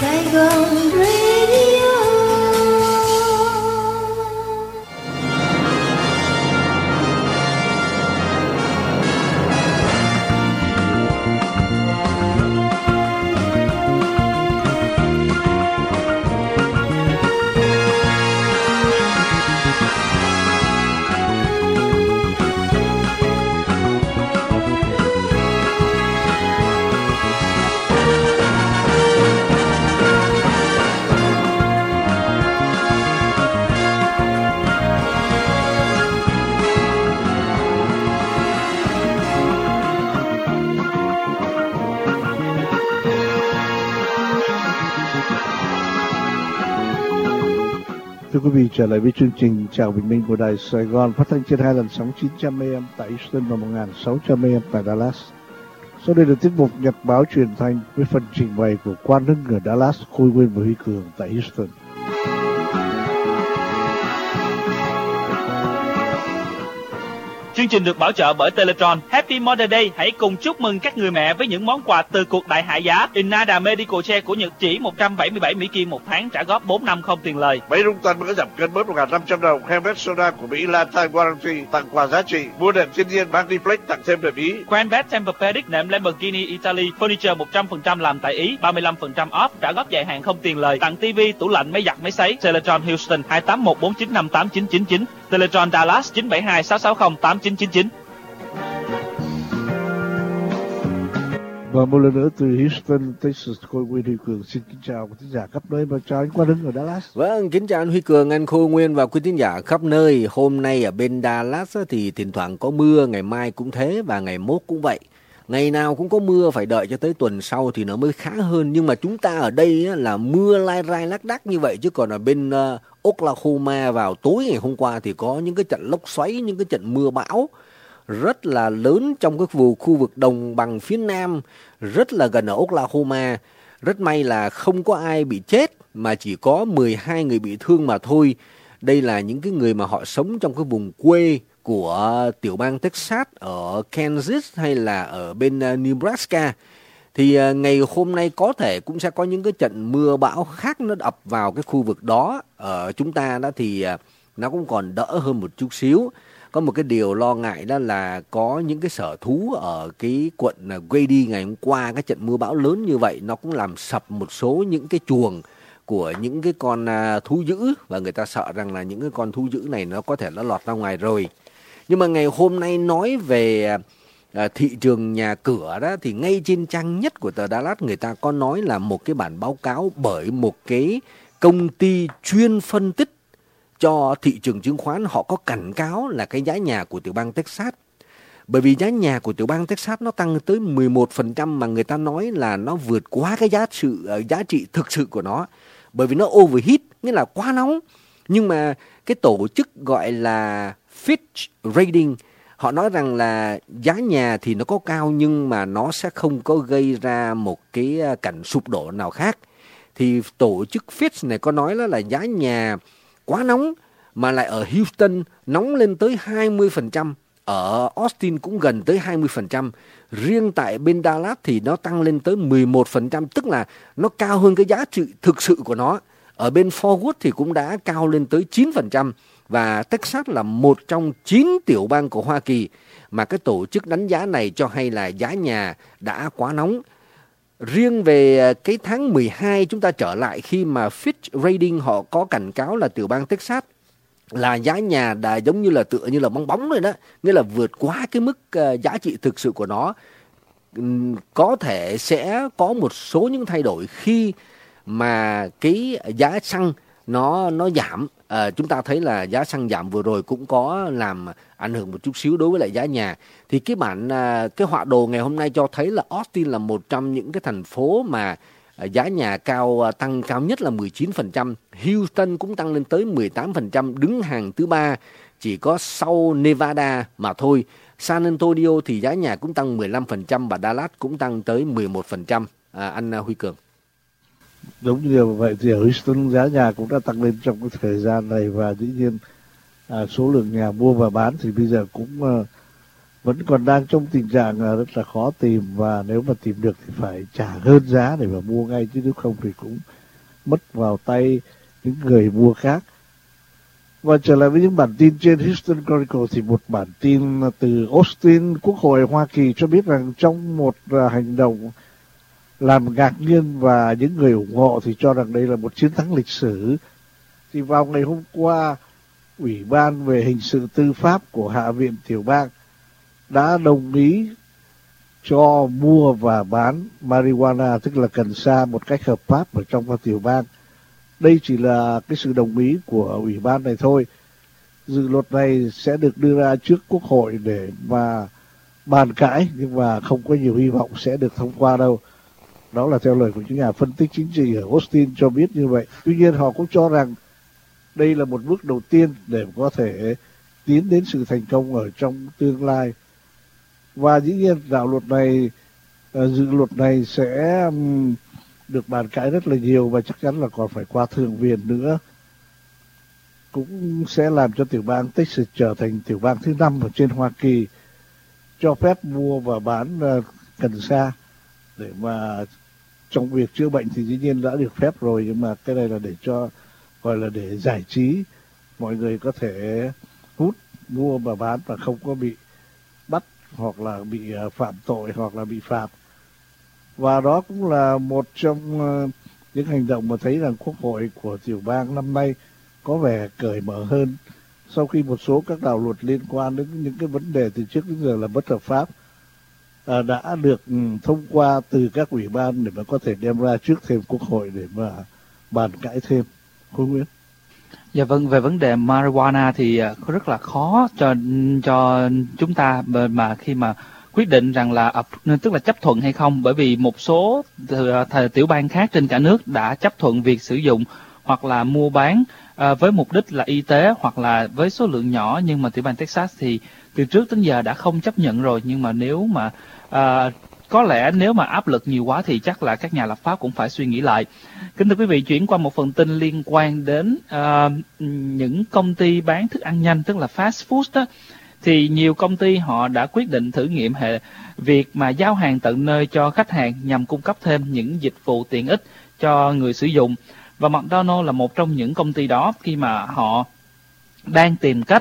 Sài Gòn Radio. Thưa quý vị, trở lại với chương trình Chào Bình Minh của Đài Sài Gòn, phát thanh trên 2 lần sóng 900 AM tại Houston và 1600 AM tại Dallas. Sau đây là tiết mục nhật báo truyền thanh với phần trình bày của Quang Hưng ở Dallas, Khôi Nguyên và Huy Cường tại Houston. Chương trình được bảo trợ bởi Teletron. Happy Mother's Day. Hãy cùng chúc mừng các người mẹ với những món quà từ cuộc đại hạ giá. Inada Medical Care của Nhật chỉ 177 Mỹ Kim một tháng, trả góp 4 năm không tiền lời. Máy rung toàn có giảm cân bớt 1.500 đồng. Helmet Soda của Mỹ Lifetime Warranty tặng quà giá trị. Mua đèn thiên nhiên Magniflex tặng thêm đợt Ý. Cranbet Tempur-Pedic nệm Lamborghini Italy Furniture 100% làm tại Ý, 35% off, trả góp dài hạn không tiền lời. Tặng TV, tủ lạnh, máy giặt, máy sấy. Teletron Houston 28149589999. Teletron Dallas 97266089999. Và một lần nữa từ Houston, Texas, Khôi Nguyên, Huy Cường xin kính chào quý thính giả khắp nơi và chào anh Quang Hưng ở Dallas. Vâng, kính chào anh Huy Cường, anh Khôi Nguyên và quý thính giả khắp nơi. Hôm nay ở bên Dallas thì thỉnh thoảng có mưa, ngày mai cũng thế và ngày mốt cũng vậy. Ngày nào cũng có mưa, phải đợi cho tới tuần sau thì nó mới khá hơn. Nhưng mà chúng ta ở đây là mưa lai rai lác đác như vậy, chứ còn ở bên Oklahoma vào tối ngày hôm qua thì có những cái trận lốc xoáy, những cái trận mưa bão rất là lớn trong cái khu vực đồng bằng phía Nam, rất là gần ở Oklahoma. Rất may là không có ai bị chết mà chỉ có 12 người bị thương mà thôi. Đây là những cái người mà họ sống trong cái vùng quê của tiểu bang Texas, ở Kansas hay là ở bên Nebraska. Thì ngày hôm nay có thể cũng sẽ có những cái trận mưa bão khác nó ập vào cái khu vực đó. Ở chúng ta đó thì nó cũng còn đỡ hơn một chút xíu. Có một cái điều lo ngại đó là có những cái sở thú ở cái quận Grady ngày hôm qua, cái trận mưa bão lớn như vậy nó cũng làm sập một số những cái chuồng của những cái con thú dữ, và người ta sợ rằng là những cái con thú dữ này nó có thể nó lọt ra ngoài rồi. Nhưng mà ngày hôm nay nói về thị trường nhà cửa đó, thì ngay trên trang nhất của tờ Dallas người ta có nói là một cái bản báo cáo bởi một cái công ty chuyên phân tích cho thị trường chứng khoán, họ có cảnh cáo là cái giá nhà của tiểu bang Texas. Bởi vì giá nhà của tiểu bang Texas nó tăng tới 11% mà người ta nói là nó vượt quá cái giá trị thực sự của nó. Bởi vì nó overheat, nghĩa là quá nóng. Nhưng mà cái tổ chức gọi là Fitch Ratings, họ nói rằng là giá nhà thì nó có cao nhưng mà nó sẽ không có gây ra một cái cảnh sụp đổ nào khác. Thì tổ chức Fitch này có nói là giá nhà quá nóng, mà lại ở Houston nóng lên tới 20%, ở Austin cũng gần tới 20%, riêng tại bên Dallas thì nó tăng lên tới 11%, tức là nó cao hơn cái giá trị thực sự của nó. Ở bên Fort Worth thì cũng đã cao lên tới 9%, và Texas là một trong 9 tiểu bang của Hoa Kỳ mà cái tổ chức đánh giá này cho hay là giá nhà đã quá nóng. Riêng về cái tháng 12 chúng ta trở lại, khi mà Fitch Ratings họ có cảnh cáo là tiểu bang Texas là giá nhà đã giống như là tựa như là bong bóng rồi đó, nghĩa là vượt quá cái mức giá trị thực sự của nó. Có thể sẽ có một số những thay đổi khi mà cái giá xăng nó giảm. Chúng ta thấy là giá xăng giảm vừa rồi cũng có làm ảnh hưởng một chút xíu đối với lại giá nhà. Thì cái họa đồ ngày hôm nay cho thấy là Austin là một trong những cái thành phố mà giá nhà tăng cao nhất là 19%. Houston cũng tăng lên tới 18%, đứng hàng thứ 3 chỉ có sau Nevada mà thôi. San Antonio thì giá nhà cũng tăng 15% và Dallas cũng tăng tới 11%. Anh Huy Cường. Đúng như vậy thì ở Houston giá nhà cũng đã tăng lên trong cái thời gian này, và dĩ nhiên số lượng nhà mua và bán thì bây giờ cũng vẫn còn đang trong tình trạng rất là khó tìm, và nếu mà tìm được thì phải trả hơn giá để mà mua ngay, chứ nếu không thì cũng mất vào tay những người mua khác. Và trở lại với những bản tin trên Houston Chronicle thì một bản tin từ Austin, Quốc hội Hoa Kỳ cho biết rằng trong một hành động làm ngạc nhiên và những người ủng hộ thì cho rằng đây là một chiến thắng lịch sử, thì vào ngày hôm qua, Ủy ban về hình sự tư pháp của Hạ viện tiểu bang đã đồng ý cho mua và bán marijuana, tức là cần sa, một cách hợp pháp ở trong tiểu bang. Đây chỉ là cái sự đồng ý của ủy ban này thôi. Dự luật này sẽ được đưa ra trước Quốc hội để mà bàn cãi, nhưng mà không có nhiều hy vọng sẽ được thông qua đâu. Đó là theo lời của những nhà phân tích chính trị ở Austin cho biết như vậy. Tuy nhiên họ cũng cho rằng đây là một bước đầu tiên để có thể tiến đến sự thành công ở trong tương lai. Và dĩ nhiên dự luật này sẽ được bàn cãi rất là nhiều, và chắc chắn là còn phải qua thượng viện nữa, cũng sẽ làm cho tiểu bang Texas trở thành tiểu bang thứ 5 ở trên Hoa Kỳ cho phép mua và bán cần sa. Để mà trong việc chữa bệnh thì dĩ nhiên đã được phép rồi, nhưng mà cái này là để cho gọi là để giải trí, mọi người có thể hút, mua và bán và không có bị bắt hoặc là bị phạm tội hoặc là bị phạt. Và đó cũng là một trong những hành động mà thấy rằng Quốc hội của tiểu bang năm nay có vẻ cởi mở hơn, sau khi một số các đạo luật liên quan đến những cái vấn đề từ trước đến giờ là bất hợp pháp đã được thông qua từ các ủy ban để mà có thể đem ra trước thêm Quốc hội để mà bàn cãi thêm. Cô Nguyễn. Dạ vâng, về vấn đề marijuana thì rất là khó cho chúng ta mà khi mà quyết định rằng là tức là chấp thuận hay không, bởi vì một số tiểu bang khác trên cả nước đã chấp thuận việc sử dụng hoặc là mua bán với mục đích là y tế hoặc là với số lượng nhỏ, nhưng mà tiểu bang Texas thì từ trước đến giờ đã không chấp nhận rồi. Nhưng mà nếu mà có lẽ nếu mà áp lực nhiều quá thì chắc là các nhà lập pháp cũng phải suy nghĩ lại. Kính thưa quý vị, chuyển qua một phần tin liên quan đến những công ty bán thức ăn nhanh, tức là fast food đó. Thì nhiều công ty họ đã quyết định thử nghiệm việc mà giao hàng tận nơi cho khách hàng nhằm cung cấp thêm những dịch vụ tiện ích cho người sử dụng. Và McDonald's là một trong những công ty đó, khi mà họ đang tìm cách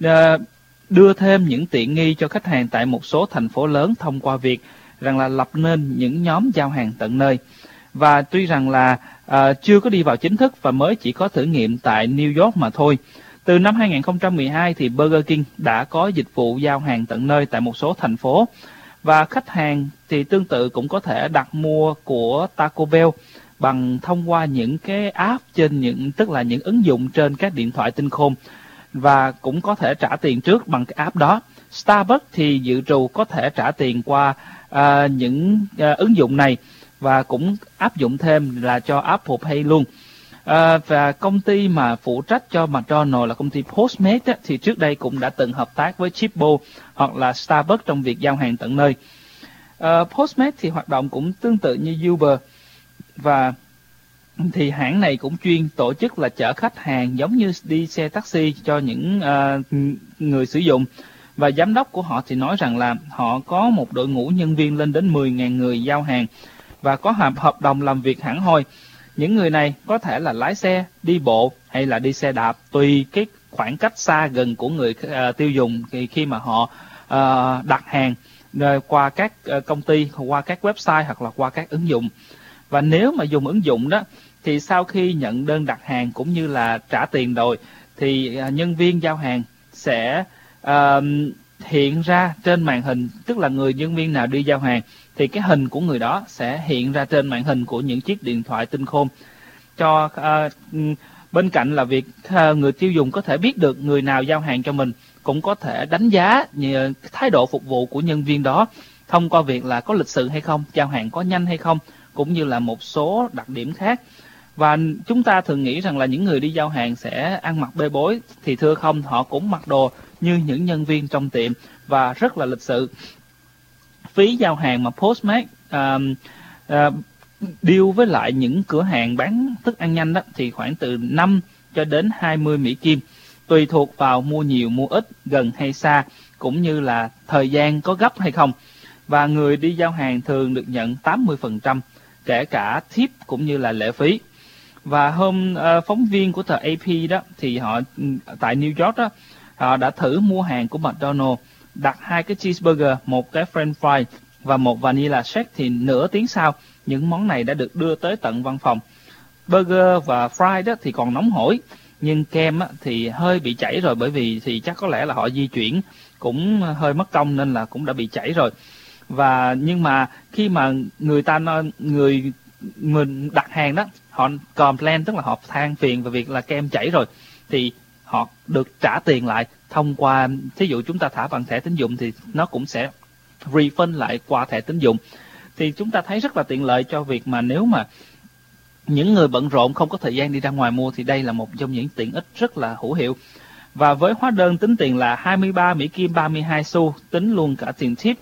đưa thêm những tiện nghi cho khách hàng tại một số thành phố lớn thông qua việc rằng là lập nên những nhóm giao hàng tận nơi. Và tuy rằng là chưa có đi vào chính thức và mới chỉ có thử nghiệm tại New York mà thôi. Từ năm 2012 thì Burger King đã có dịch vụ giao hàng tận nơi tại một số thành phố. Và khách hàng thì tương tự cũng có thể đặt mua của Taco Bell bằng thông qua những cái app trên tức là những ứng dụng trên các điện thoại tinh khôn, và cũng có thể trả tiền trước bằng cái app đó. Starbucks thì dự trù có thể trả tiền qua những ứng dụng này, và cũng áp dụng thêm là cho Apple Pay luôn. Và công ty mà phụ trách cho McDonald's là công ty Postmates thì trước đây cũng đã từng hợp tác với Chipo hoặc là Starbucks trong việc giao hàng tận nơi. Postmates thì hoạt động cũng tương tự như Uber, và thì hãng này cũng chuyên tổ chức là chở khách hàng giống như đi xe taxi cho những người sử dụng. Và giám đốc của họ thì nói rằng là họ có một đội ngũ nhân viên lên đến 10.000 người giao hàng và có hợp đồng làm việc hẳn hoi. Những người này có thể là lái xe, đi bộ hay là đi xe đạp, tùy cái khoảng cách xa gần của người tiêu dùng khi mà họ đặt hàng qua các công ty, qua các website hoặc là qua các ứng dụng. Và nếu mà dùng ứng dụng đó thì sau khi nhận đơn đặt hàng cũng như là trả tiền rồi thì nhân viên giao hàng sẽ hiện ra trên màn hình, tức là người nhân viên nào đi giao hàng thì cái hình của người đó sẽ hiện ra trên màn hình của những chiếc điện thoại tinh khôn. Cho bên cạnh là việc người tiêu dùng có thể biết được người nào giao hàng cho mình, cũng có thể đánh giá thái độ phục vụ của nhân viên đó thông qua việc là có lịch sự hay không, giao hàng có nhanh hay không, cũng như là một số đặc điểm khác. Và chúng ta thường nghĩ rằng là những người đi giao hàng sẽ ăn mặc bê bối, thì thưa không, họ cũng mặc đồ như những nhân viên trong tiệm và rất là lịch sự. Phí giao hàng mà Postmates deal với lại những cửa hàng bán thức ăn nhanh đó thì khoảng từ 5 cho đến 20 Mỹ Kim, tùy thuộc vào mua nhiều mua ít, gần hay xa, cũng như là thời gian có gấp hay không. Và người đi giao hàng thường được nhận 80%, kể cả tip cũng như là lệ phí. Và phóng viên của tờ AP đó thì họ tại New York đó, họ đã thử mua hàng của McDonald's, đặt 2 cái cheeseburger, 1 cái french fry và 1 vanilla shake, thì nửa tiếng sau những món này đã được đưa tới tận văn phòng. Burger và fry đó thì còn nóng hổi, nhưng kem á, thì hơi bị chảy rồi, bởi vì thì chắc có lẽ là họ di chuyển cũng hơi mất công nên là cũng đã bị chảy rồi. Nhưng mà khi mà người đặt hàng đó, họ complain, tức là họ than phiền về việc là kem chảy rồi, thì họ được trả tiền lại thông qua, thí dụ chúng ta thả bằng thẻ tín dụng thì nó cũng sẽ refund lại qua thẻ tín dụng. Thì chúng ta thấy rất là tiện lợi cho việc mà nếu mà những người bận rộn không có thời gian đi ra ngoài mua, thì đây là một trong những tiện ích rất là hữu hiệu. Và với hóa đơn tính tiền là 23 Mỹ Kim 32 xu, tính luôn cả tiền tip,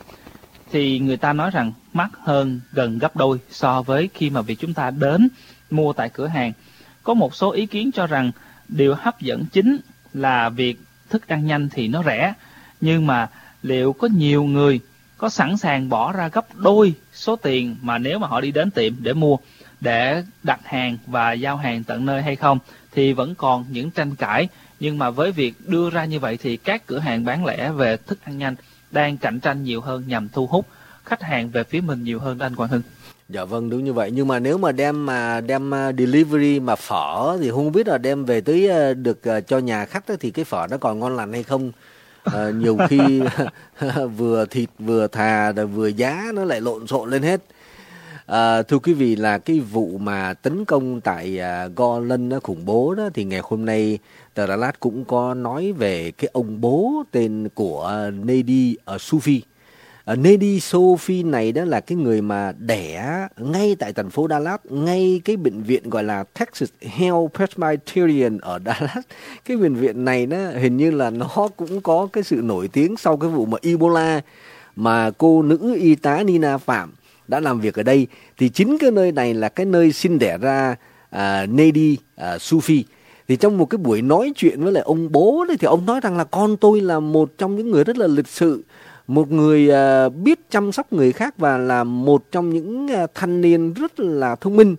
thì người ta nói rằng mắc hơn gần gấp đôi so với khi mà việc chúng ta đến mua tại cửa hàng. Có một số ý kiến cho rằng điều hấp dẫn chính là việc thức ăn nhanh thì nó rẻ, nhưng mà liệu có nhiều người có sẵn sàng bỏ ra gấp đôi số tiền mà nếu mà họ đi đến tiệm để mua, để đặt hàng và giao hàng tận nơi hay không, thì vẫn còn những tranh cãi. Nhưng mà với việc đưa ra như vậy thì các cửa hàng bán lẻ về thức ăn nhanh đang cạnh tranh nhiều hơn nhằm thu hút khách hàng về phía mình nhiều hơn đó anh Quang Hưng. Dạ vâng, đúng như vậy. Nhưng mà nếu mà đem delivery mà phở thì không biết là đem về tới được cho nhà khách đó, thì cái phở nó còn ngon lành hay không. Nhiều khi vừa thịt vừa thà vừa giá nó lại lộn xộn lên hết. Thưa quý vị, là cái vụ mà tấn công tại Garland khủng bố đó, thì ngày hôm nay tờ Đà Lạt cũng có nói về cái ông bố tên của Nady Sophie. Nady Sophie này đó là cái người mà đẻ ngay tại thành phố Dallas, ngay cái bệnh viện gọi là Texas Health Presbyterian ở Dallas. Cái bệnh viện này nó hình như là nó cũng có cái sự nổi tiếng sau cái vụ mà Ebola mà cô nữ y tá Nina Phạm đã làm việc ở đây. Thì chính cái nơi này là cái nơi sinh đẻ ra Nady Sophie. Thì trong một cái buổi nói chuyện với lại ông bố đấy, thì ông nói rằng là con tôi là một trong những người rất là lịch sự, một người biết chăm sóc người khác, và là một trong những thanh niên rất là thông minh.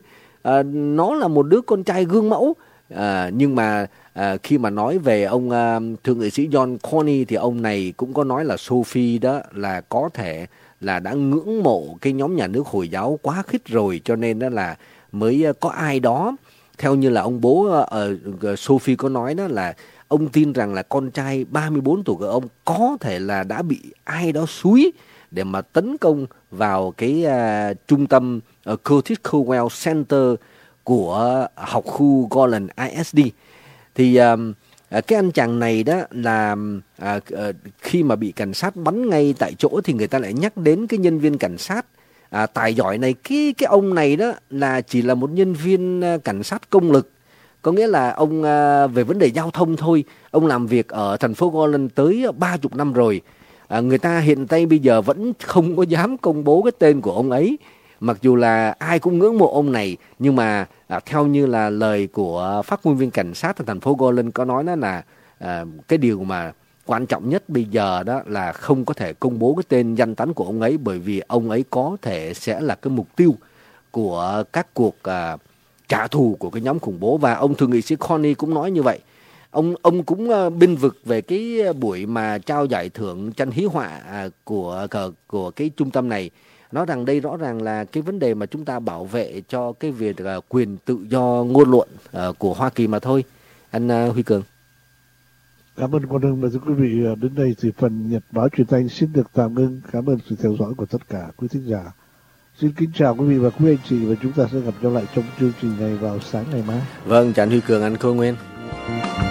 Nó là một đứa con trai gương mẫu. Nhưng mà khi mà nói về ông thượng nghị sĩ John Cornyn, thì ông này cũng có nói là Sophie đó là có thể là đã ngưỡng mộ cái nhóm nhà nước Hồi giáo quá khích rồi, cho nên đó là mới có ai đó, theo như là ông bố Sophie có nói đó, là ông tin rằng là con trai 34 tuổi của ông có thể là đã bị ai đó xúi để mà tấn công vào cái trung tâm Curtis Cowell Center của học khu Garland ISD. Thì cái anh chàng này đó là khi mà bị cảnh sát bắn ngay tại chỗ thì người ta lại nhắc đến cái nhân viên cảnh sát tài giỏi này. Cái ông này đó là chỉ là một nhân viên cảnh sát công lực, có nghĩa là ông về vấn đề giao thông thôi. Ông làm việc ở thành phố Garland tới 30 năm rồi. Người ta hiện tại bây giờ vẫn không có dám công bố cái tên của ông ấy, mặc dù là ai cũng ngưỡng mộ ông này. Nhưng mà theo như là lời của phát ngôn viên cảnh sát ở thành phố Garland có nói đó là cái điều mà quan trọng nhất bây giờ đó là không có thể công bố cái tên danh tánh của ông ấy, bởi vì ông ấy có thể sẽ là cái mục tiêu của các cuộc trả thù của cái nhóm khủng bố. Và ông thượng nghị sĩ Cornyn cũng nói như vậy. Ông cũng bênh vực về cái buổi mà trao giải thưởng tranh hí họa của cái trung tâm này, nói rằng đây rõ ràng là cái vấn đề mà chúng ta bảo vệ cho cái việc quyền tự do ngôn luận của Hoa Kỳ mà thôi. Anh Huy Cường. Cảm ơn Quang Hưng và thưa quý vị, đến đây thì phần Nhật báo truyền thanh xin được tạm ngưng. Cảm ơn sự theo dõi của tất cả quý thính giả. Xin kính chào quý vị và quý anh chị, và chúng ta sẽ gặp nhau lại trong chương trình này vào sáng ngày mai. Vâng, chào anh Huy Cường, anh Khôi Nguyên.